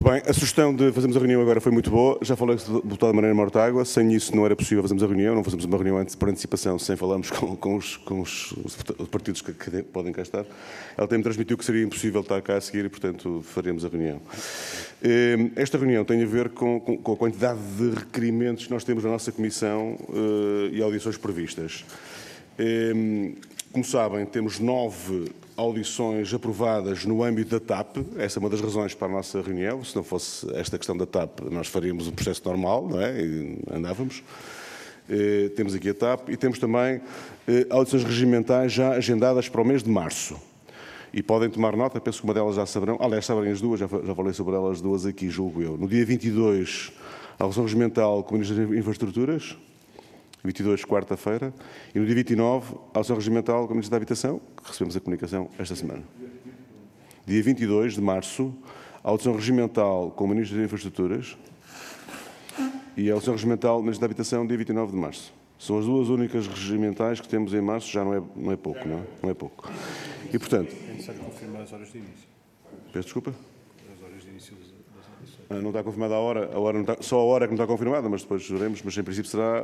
Bem, a sugestão de fazermos a reunião agora foi muito boa. Já falei que o deputado Mariana Mortágua. Sem isso não era possível fazermos a reunião. Não fazemos uma reunião por antecipação sem falarmos com os partidos que podem cá estar. Ela tem-me transmitido que seria impossível estar cá a seguir e, portanto, faremos a reunião. Esta reunião tem a ver com a quantidade de requerimentos que nós temos na nossa Comissão e audições previstas. Como sabem, temos 9 audições aprovadas no âmbito da TAP. Essa é uma das razões para a nossa reunião. Se não fosse esta questão da TAP, nós faríamos um processo normal, não é? E andávamos. Temos aqui a TAP e temos também audições regimentais já agendadas para o mês de março. E podem tomar nota, penso que uma delas já saberão. Aliás, sabem as duas, já falei sobre elas duas aqui, julgo eu. No dia 22, a audição regimental com o Ministro das Infraestruturas. 22, quarta-feira, e no dia 29, a audição regimental com o Ministro da Habitação, que recebemos a comunicação esta semana. Dia 22 de março, a audição regimental com o Ministro das Infraestruturas e a audição regimental com o Ministro da Habitação, dia 29 de março. São as duas únicas regimentais que temos em março, já não é pouco, não é? Não é pouco. E, portanto... É necessário confirmar as horas de início. Peço desculpa? As horas de início das audições. Não está confirmada a hora não está, só a hora que não está confirmada, mas depois veremos, mas em princípio será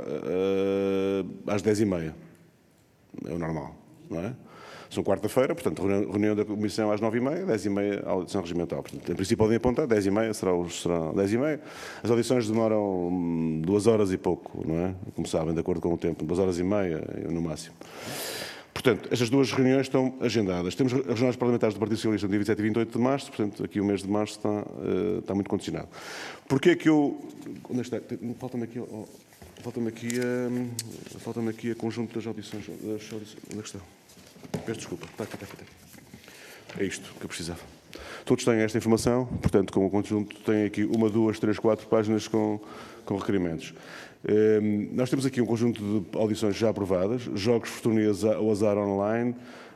às 10h30. É o normal, não é? São quarta-feira, portanto, reunião da Comissão às 9h30, 10h30 a audição regimental. Portanto, em princípio podem apontar, 10h30 será 10h30. As audições demoram 2 horas e pouco, não é? Como sabem, de acordo com o tempo, 2 horas e meia no máximo. Portanto, estas duas reuniões estão agendadas. Temos as reuniões parlamentares do Partido Socialista no dia 27 e 28 de março, portanto, aqui o mês de março está muito condicionado. Porquê é que eu... Onde está? Falta-me aqui a conjunto das audições. Onde é que está? Peço desculpa. Está aqui. É isto que eu precisava. Todos têm esta informação, portanto, com o conjunto, têm aqui 1, 2, 3, 4 páginas com requerimentos. Nós temos aqui um conjunto de audições já aprovadas, jogos Fortuna ao azar online,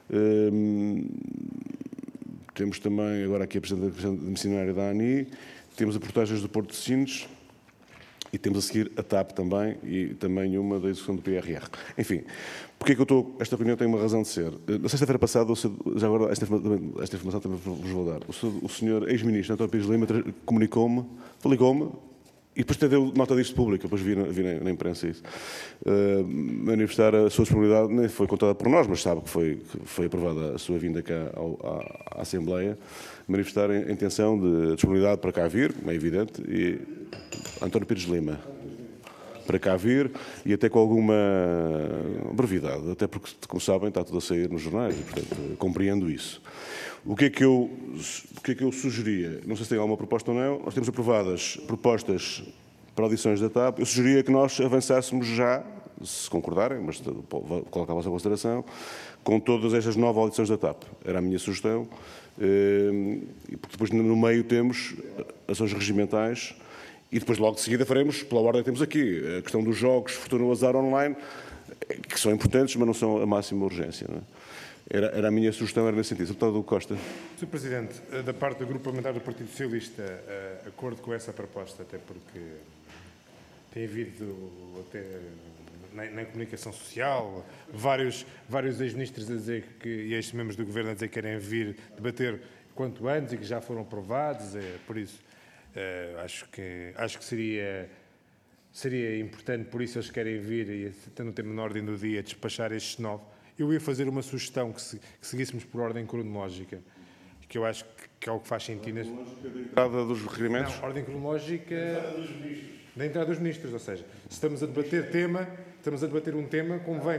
temos também agora aqui a apresentação missionária da ANI, temos as portagens do Porto de Sines e temos a seguir a TAP também e também uma da execução do PRR. Enfim, porque é que eu estou... Esta reunião tem uma razão de ser. Na sexta-feira passada, já agora esta informação também vos vou dar, o senhor ex-ministro António Pires Lima comunicou-me, ligou-me, e depois até deu nota disto pública, depois vi na imprensa isso. Manifestar a sua disponibilidade, nem foi contada por nós, mas sabe que foi aprovada a sua vinda cá à Assembleia, manifestar a intenção de disponibilidade para cá vir, como é evidente, e António Pires Lima, para cá vir, e até com alguma brevidade, até porque, como sabem, está tudo a sair nos jornais, e, portanto, compreendo isso. O que é que eu sugeria? Não sei se tem alguma proposta ou não. Nós temos aprovadas propostas para audições da TAP. Eu sugeria que nós avançássemos já, se concordarem, mas vou colocar a vossa consideração, com todas estas 9 audições da TAP. Era a minha sugestão. E porque depois no meio temos ações regimentais e depois logo de seguida faremos, pela ordem que temos aqui, a questão dos jogos, Fortuna ao azar online, que são importantes, mas não são a máxima urgência, não é? Era a minha sugestão, era nesse sentido. Deputado Costa. Sr. Presidente, da parte do Grupo Parlamentar do Partido Socialista, acordo com essa proposta, até porque tem havido, até na comunicação social, vários ex-ministros a dizer e ex-membros do Governo a dizer que querem vir debater quanto antes e que já foram aprovados. Por isso, acho que seria importante, por isso eles querem vir e, tendo um tema na ordem do dia, despachar estes 9. Eu ia fazer uma sugestão que seguíssemos por ordem cronológica, que eu acho que é o que faz sentido. Entrada dos requerimentos? Não, ordem cronológica da entrada dos ministros, ou seja, se estamos a debater um tema, convém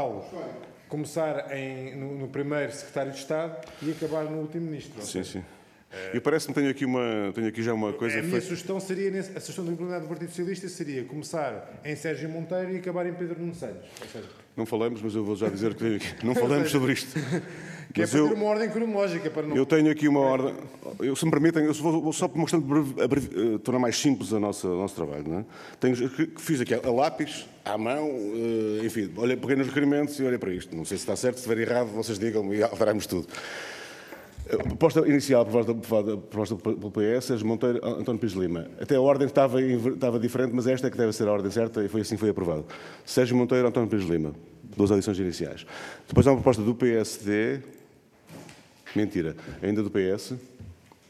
começar no primeiro secretário de Estado e acabar no último ministro. Sim. Eu parece-me que tenho aqui já uma coisa... A minha sugestão seria, a sugestão da Comunidade do Partido Socialista seria começar em Sérgio Monteiro e acabar em Pedro Nuno Santos. Ou seja, não falamos, mas eu vou já dizer que não falamos sobre isto. Que é para ter uma ordem cronológica. Para não... Eu tenho aqui uma ordem... Se me permitem, eu vou só mostrando, tornar mais simples o nosso trabalho. Não é? Fiz aqui a lápis, à mão, enfim, peguei nos requerimentos e olhei para isto. Não sei se está certo, se estiver errado, vocês digam-me e alteraremos tudo. A proposta inicial, proposta pelo PS, Sérgio Monteiro, António Pires Lima. Até a ordem estava diferente, mas esta é que deve ser a ordem certa e foi assim que foi aprovado. Sérgio Monteiro, António Pires Lima. 2 audições iniciais. Depois há uma proposta do PSD, mentira, ainda do PS,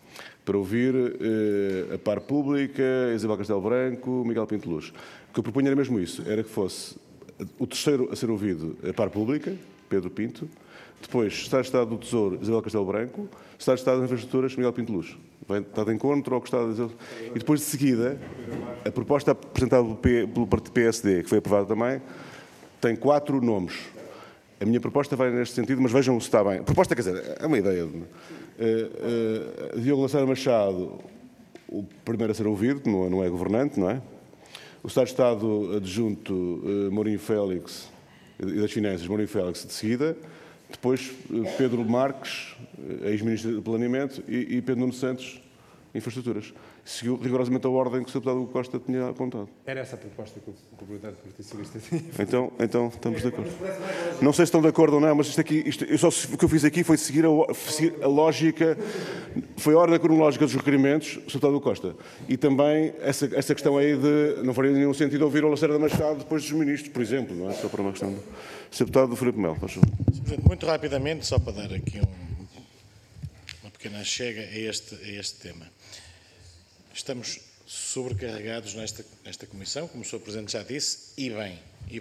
para ouvir a Par Pública, Isabel Castelo Branco, Miguel Pinto Luz. O que eu propunha era mesmo isso, era que fosse o terceiro a ser ouvido a Par Pública, Pedro Pinto, depois Secretário de Estado do Tesouro, Isabel Castelo Branco, Secretário de Estado das Infraestruturas, Miguel Pinto Luz. Vai estar de encontro ao que está a dizer. E depois, de seguida, a proposta apresentada pelo Partido PSD, que foi aprovada também, tem 4 nomes. A minha proposta vai neste sentido, mas vejam se está bem. A proposta, quer dizer, é uma ideia. Diogo Lacerda Machado, o primeiro a ser ouvido, que não é governante, não é? O Secretário de Estado adjunto, Mourinho Félix, e das Finanças, Mourinho Félix, de seguida. Depois, Pedro Marques, ex-ministro do Planeamento, e Pedro Nuno Santos, Infraestruturas. Seguiu rigorosamente a ordem que o Sr. Deputado Costa tinha apontado. Era essa a proposta que o Comunidade do Partido Socialista tinha. Então estamos de acordo. Não sei se estão de acordo ou não, mas o que eu fiz aqui foi seguir a lógica, foi a ordem cronológica dos requerimentos do Sr. Deputado Costa. E também essa questão aí de não faria nenhum sentido ouvir o Lacerda Machado depois dos ministros, por exemplo, não é? Só para uma questão. Sr. Deputado Filipe Melo, faz favor. Muito rapidamente, só para dar aqui uma pequena chega a este tema. Estamos sobrecarregados nesta comissão, como o Sr. Presidente já disse, e bem.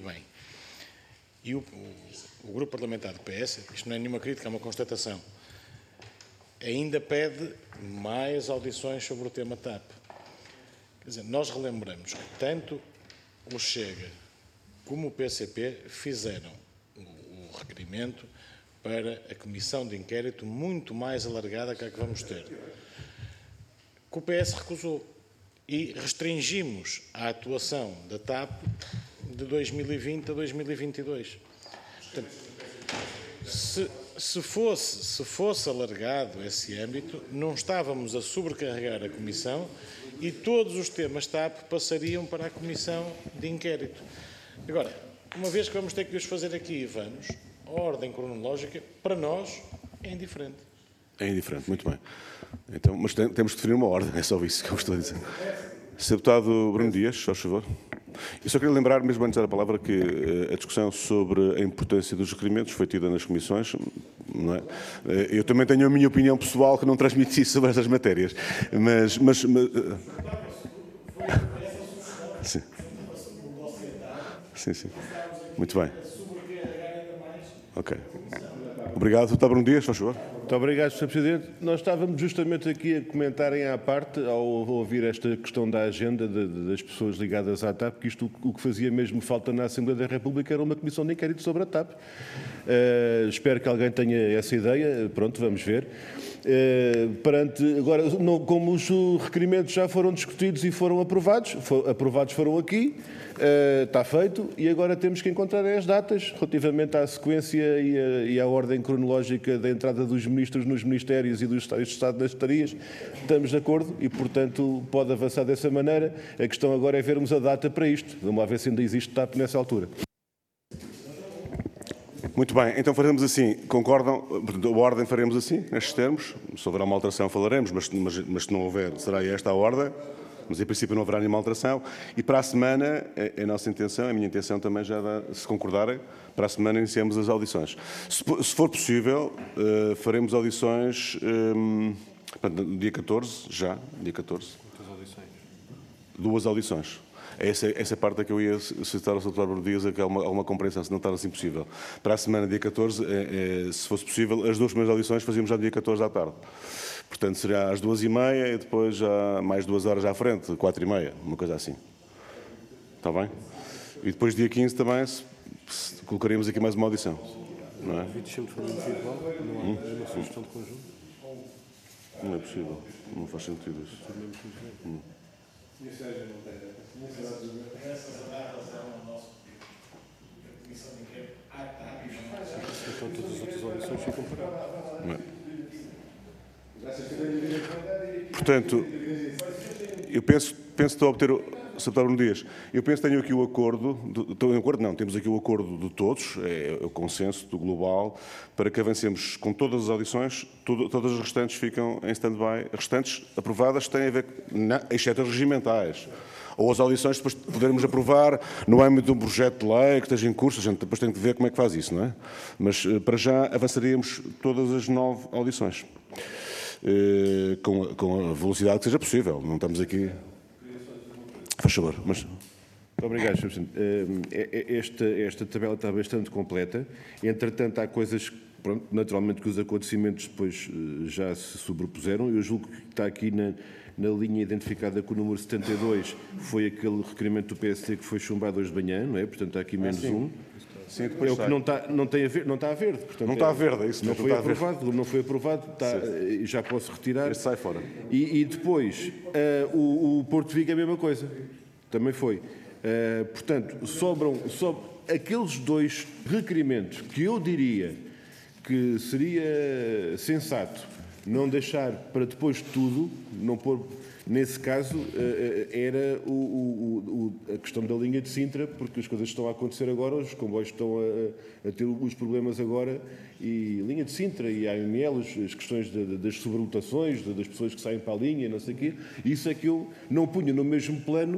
E o Grupo Parlamentar do PS, isto não é nenhuma crítica, é uma constatação, ainda pede mais audições sobre o tema TAP. Quer dizer, nós relembramos que tanto o Chega como o PCP fizeram o requerimento para a comissão de inquérito muito mais alargada que a que vamos ter. Que o PS recusou e restringimos a atuação da TAP de 2020 a 2022. Portanto, se fosse alargado esse âmbito, não estávamos a sobrecarregar a Comissão e todos os temas TAP passariam para a Comissão de Inquérito. Agora, uma vez que vamos ter que os fazer aqui, vamos, a ordem cronológica, para nós, é indiferente. É indiferente, muito bem. Então, mas temos de definir uma ordem, é só isso que eu estou a dizer. Sr. Deputado Bruno Dias, só favor. Eu só queria lembrar, mesmo antes de dar a palavra, que a discussão sobre a importância dos requerimentos foi tida nas comissões, não é? Eu também tenho a minha opinião pessoal que não transmiti sobre estas matérias, mas sim. Sim. Muito bem. Ok. Obrigado, Deputado Bruno Dias, faz favor. Muito obrigado, Sr. Presidente. Nós estávamos justamente aqui a comentarem à parte, ao ouvir esta questão da agenda das pessoas ligadas à TAP, que isto o que fazia mesmo falta na Assembleia da República era uma comissão de inquérito sobre a TAP. Espero que alguém tenha essa ideia. Pronto, vamos ver. Agora, como os requerimentos já foram discutidos e foram aprovados foram aqui, está feito, e agora temos que encontrar as datas relativamente à sequência e à ordem cronológica da entrada dos ministros nos ministérios e dos Estados de Estado nas secretarias. Estamos de acordo e, portanto, pode avançar dessa maneira. A questão agora é vermos a data para isto. Vamos lá ver se ainda existe TAP nessa altura. Muito bem, então faremos assim. Concordam? A ordem faremos assim, nestes termos. Se houver uma alteração falaremos, mas se não houver, será esta a ordem. Mas em princípio não haverá nenhuma alteração. E para a semana, a nossa intenção, a minha intenção também já dá, se concordarem, para a semana iniciamos as audições. Se for possível, faremos audições no dia 14, já, dia 14. Quantas audições? 2 audições. Essa parte é que eu ia citar ao Sr. Deputado Bruno Dias, que há alguma compreensão, se não está assim possível. Para a semana, dia 14, se fosse possível, as 2 primeiras audições fazíamos já dia 14 à tarde. Portanto, seria às 2h30 e depois já mais 2 horas à frente, 4h30, uma coisa assim. Está bem? E depois, dia 15 também, colocaríamos aqui mais uma audição. Não é? Uma sugestão de conjunto? Não é possível. Não faz sentido isso. Então todas as outras audições ficam paradas. Portanto, eu penso que estou a obter, Sr. Deputado Bruno Dias, eu penso que tenho aqui o acordo, temos aqui o acordo de todos, é o consenso do global, para que avancemos com todas as audições, todas as restantes ficam em stand-by, as restantes aprovadas têm a ver, exceto as regimentais, ou as audições depois podermos aprovar no âmbito de um projeto de lei que esteja em curso, a gente depois tem que ver como é que faz isso, não é? Mas para já avançaríamos todas as 9 audições. com a velocidade que seja possível. Não estamos aqui... Faz favor, mas... Obrigado, Sr. Presidente. Esta tabela está bastante completa. Entretanto, há coisas que, pronto, naturalmente, que os acontecimentos depois já se sobrepuseram. Eu julgo que está aqui na linha identificada com o número 72, foi aquele requerimento do PSD que foi chumbado hoje de manhã, não é? Portanto, está aqui menos um. Sim, É o que não está a verde. Portanto, não está a verde, é isso. Não foi aprovado, não foi aprovado, já posso retirar. Este sai fora. E depois, o Porto Vigo é a mesma coisa. Também foi. Portanto, sobram aqueles dois requerimentos que eu diria que seria sensato não deixar para depois de tudo, não pôr, nesse caso, era a questão da linha de Sintra, porque as coisas estão a acontecer agora, os comboios estão a ter os problemas agora, e linha de Sintra e a AML, as questões das sobrelotações, das pessoas que saem para a linha, não sei o quê, isso é que eu não punha no mesmo plano.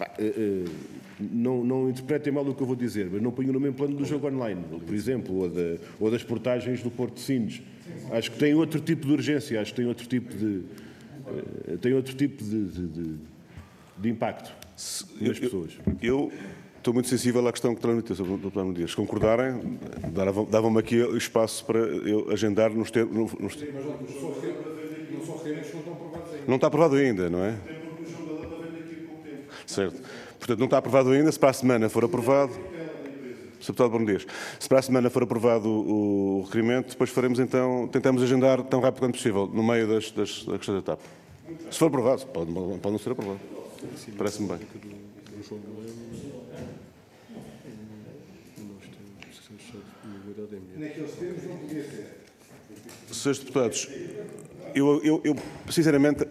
Não interpretem mal o que eu vou dizer, mas não ponho no mesmo plano do jogo online, por exemplo, ou das portagens do Porto de Sines. Acho que tem outro tipo de urgência, acho que tem outro tipo de impacto nas pessoas. Eu estou muito sensível à questão que transmitiu sobre o Plano Dias. Se concordarem, davam-me aqui espaço para eu agendar nos termos. Não está aprovado ainda, não é? Certo. Portanto, não está aprovado ainda. Se para a semana for aprovado... Sr. Deputado Bruno Dias, se para a semana for aprovado o requerimento, depois faremos então, tentamos agendar tão rápido quanto possível, no meio da questão da TAP. Se for aprovado, pode não ser aprovado. Parece-me bem. Senhores deputados, eu sinceramente,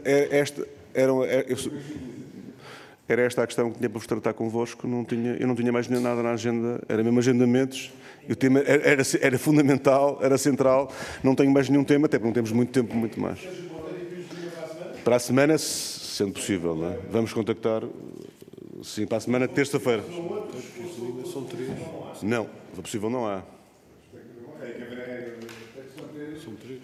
era esta a questão que tinha para vos tratar convosco, eu não tinha mais nada na agenda, era mesmo agendamentos, e o tema era fundamental, era central, não tenho mais nenhum tema, até porque não temos muito tempo, muito mais. Para a semana, sendo possível, não é? Vamos contactar, sim, para a semana, terça-feira. São 3. Não, se possível não há. São 3.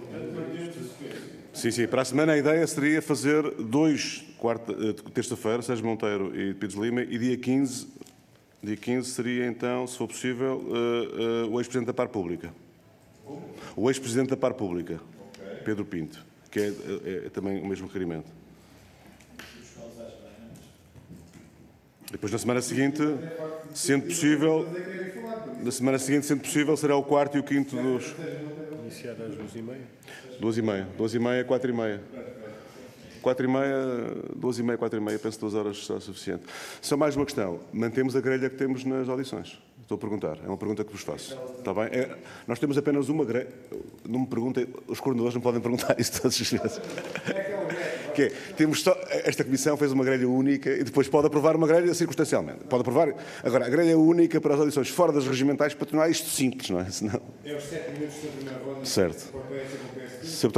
Sim, para a semana a ideia seria fazer 2, terça-feira, Sérgio Monteiro e Pires Lima, e dia 15 seria então, se for possível, o ex-presidente da Par Pública. O ex-presidente da Par Pública, Pedro Pinto, que é também o mesmo requerimento. Depois, na semana seguinte, sendo possível, será o 4º e o 5º dos... Iniciar às 2h30? 2h30, 4h30. 4h30, 2h30, 4h30, penso que 2 horas será suficiente. Só mais uma questão. Mantemos a grelha que temos nas audições? Estou a perguntar. É uma pergunta que vos faço. Está bem? Nós temos apenas uma grelha. Não me perguntem, os coordenadores não podem perguntar isso todas as vezes. Temos só, esta Comissão fez uma grelha única e depois pode aprovar uma grelha circunstancialmente. Pode aprovar. Agora, a grelha única para as audições fora das regimentais para tornar isto simples, não é? Senão... É os 7 minutos da primeira ronda. Certo. Sr.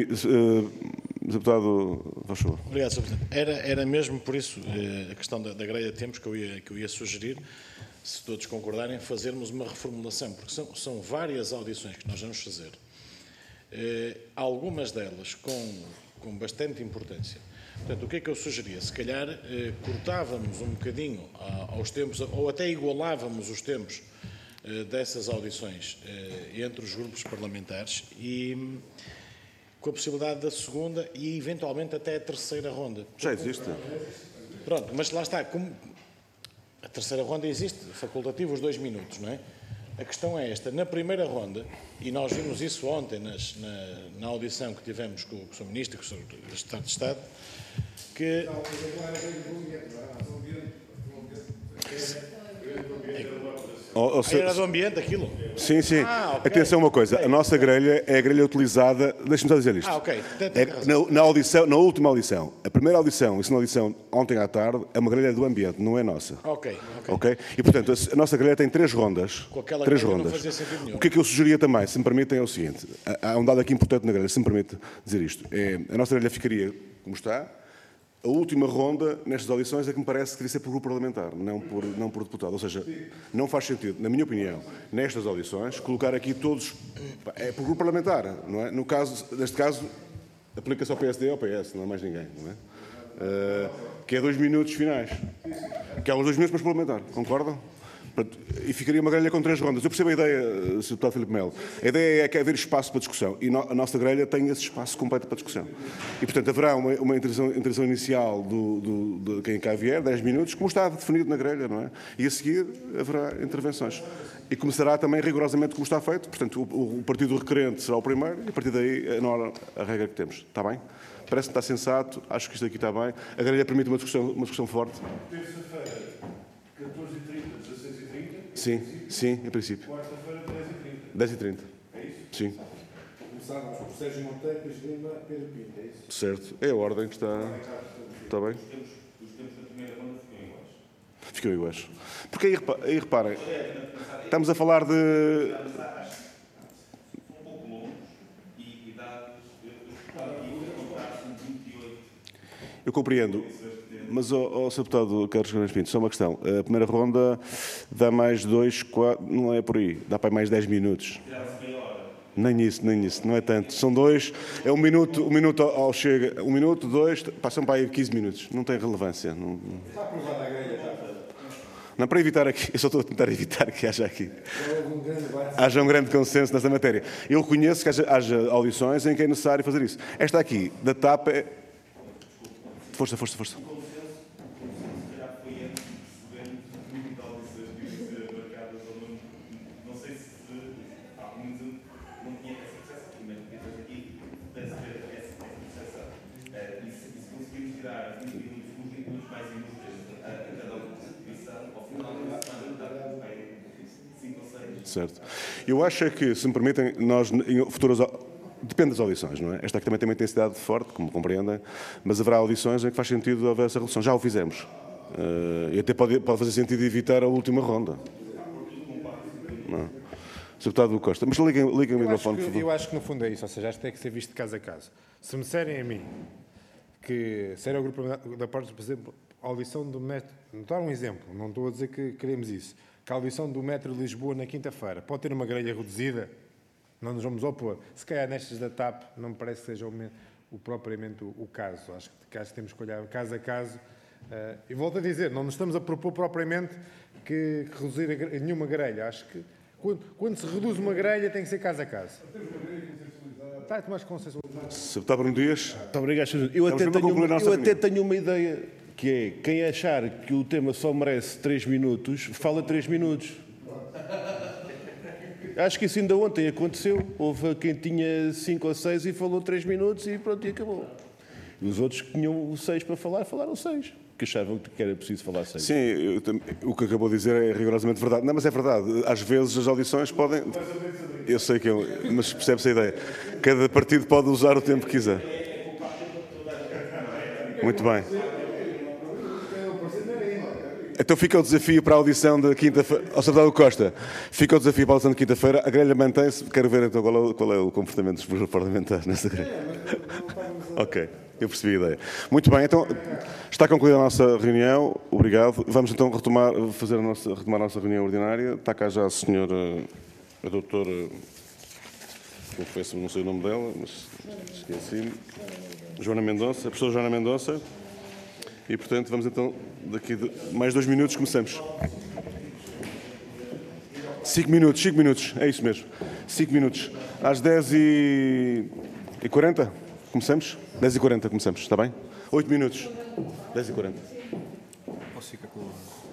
Deputado, faz favor. Obrigado, Sr. Presidente. Era mesmo por isso a questão da grelha de tempos que eu ia sugerir, se todos concordarem, fazermos uma reformulação, porque são várias audições que nós vamos fazer, algumas delas com bastante importância. Portanto, o que é que eu sugeria? Se calhar cortávamos um bocadinho aos tempos, ou até igualávamos os tempos dessas audições entre os grupos parlamentares e com a possibilidade da segunda e, eventualmente, até a terceira ronda. Já existe. Pronto, mas lá está. Como a terceira ronda existe, facultativo os 2 minutos, não é? A questão é esta. Na primeira ronda, e nós vimos isso ontem na audição que tivemos com o Sr. Ministro e com o Sr. Secretário de Estado, que... Era do ambiente aquilo? Sim. Okay. Atenção uma coisa, a nossa grelha é a grelha utilizada... Deixa-me só dizer isto. Ok. Na última audição, a primeira audição, isso na audição ontem à tarde, é uma grelha do ambiente, não é nossa. Ok. E, portanto, a nossa grelha tem 3 rondas. Com aquela 3 grelha rondas. não fazia sentido nenhum. O que é que eu sugeria também, se me permitem, é o seguinte. Há um dado aqui importante na grelha, se me permite dizer isto. A nossa grelha ficaria como está. A última ronda, nestas audições, é que me parece que devia ser por grupo parlamentar, não por deputado. Ou seja, não faz sentido, na minha opinião, nestas audições, colocar aqui todos... É por grupo parlamentar, não é? Neste caso, Aplica-se ao PSD e ao PS, não há mais ninguém, não é? Que é 2 minutos finais. Que é os 2 minutos para parlamentar, concordam? E ficaria uma grelha com 3 rondas. Eu percebo a ideia, Sr. Deputado Filipe Melo. A ideia é que haver espaço para discussão. E a nossa grelha tem esse espaço completo para discussão. E, portanto, haverá uma intervenção inicial de quem cá vier, 10 minutos, como está definido na grelha, não é? E a seguir haverá intervenções. E começará também rigorosamente como está feito. Portanto, o partido requerente será o primeiro e, a partir daí, a regra que temos. Está bem? Parece-me que está sensato. Acho que isto aqui está bem. A grelha permite uma discussão forte. Terça-feira, 14h30, 16h30. Sim, em princípio. Quarta-feira, 10h30. É isso? Sim, Começámos por Sérgio Monteiro, Luís Lima, Pedro Pinto, é isso? certo. É a ordem que está bem? Os tempos da primeira ronda ficam iguais. Ficam iguais. Porque aí reparem, estamos a falar de... Um pouco longos e dados. Eu estava aqui a contar 28. Eu compreendo, mas, Sr. Deputado Carlos Guimarães Pinto, só uma questão. A primeira ronda dá mais 2, 4, não é por aí, dá para mais 10 minutos. Nem isso, não é tanto. São 2, é um minuto ao chega, 1 minuto, 2, passam para aí 15 minutos. Não tem relevância. Não... Está aprovada a grelha, já. Não, para evitar aqui, eu só estou a tentar evitar que haja aqui. Haja um grande consenso nesta matéria. Eu reconheço que haja audições em que é necessário fazer isso. Esta aqui, da TAP, é... Força. Certo. Eu acho é que, se me permitem, nós, em futuras... Depende das audições, não é? Esta aqui também tem uma intensidade forte, como compreendem, mas haverá audições em que faz sentido haver essa relação. Já o fizemos. E até pode fazer sentido evitar a última ronda. Não. Sr. Deputado Costa, mas liguem o microfone, por favor. Eu acho que no fundo é isso, ou seja, acho que tem que ser visto de caso a caso. Se me disserem a mim que ser o grupo da parte, por exemplo, a audição do metro, vou dar um exemplo, não estou a dizer que queremos isso, que a audição do metro de Lisboa na quinta-feira pode ter uma grelha reduzida, não nos vamos opor. Se calhar nestas da TAP não me parece que seja propriamente o caso. Acho que temos que olhar caso a caso. E volto a dizer, não nos estamos a propor propriamente que reduzir nenhuma grelha. Acho que quando se reduz uma grelha tem que ser caso a caso. Está mais consensualidade. Sr. Deputado Bruno Dias. Muito obrigado, Sr. Eu até tenho uma ideia, que é, quem achar que o tema só merece 3 minutos, fala 3 minutos. Acho que isso ainda ontem aconteceu. Houve quem tinha 5 ou 6 e falou 3 minutos e pronto, e acabou. E os outros que tinham 6 para falar, falaram 6. Que achavam que era preciso falar 6. Sim, o que acabou de dizer é rigorosamente verdade. Não, mas é verdade. Às vezes as audições podem... Eu sei que mas percebe-se a ideia. Cada partido pode usar o tempo que quiser. Muito bem. Então fica o desafio para a audição da quinta-feira. Ao Sr. Deputado Costa, fica o desafio para a audição de quinta-feira. A grelha mantém-se. Quero ver então qual é o comportamento dos parlamentares nessa grelha. Ok, eu percebi a ideia. Muito bem, então está concluída a nossa reunião. Obrigado. Vamos então retomar a nossa reunião ordinária. Está cá já a senhora, a doutora, confesso, não sei o nome dela, mas esqueci-me. Joana Mendonça, a professora Joana Mendonça. E, portanto, vamos então, daqui a mais 2 minutos, começamos. 5 minutos, é isso mesmo. 5 minutos. Às 10h40 começamos? 10h40 começamos, está bem? 8 minutos. 10h40. Posso ficar com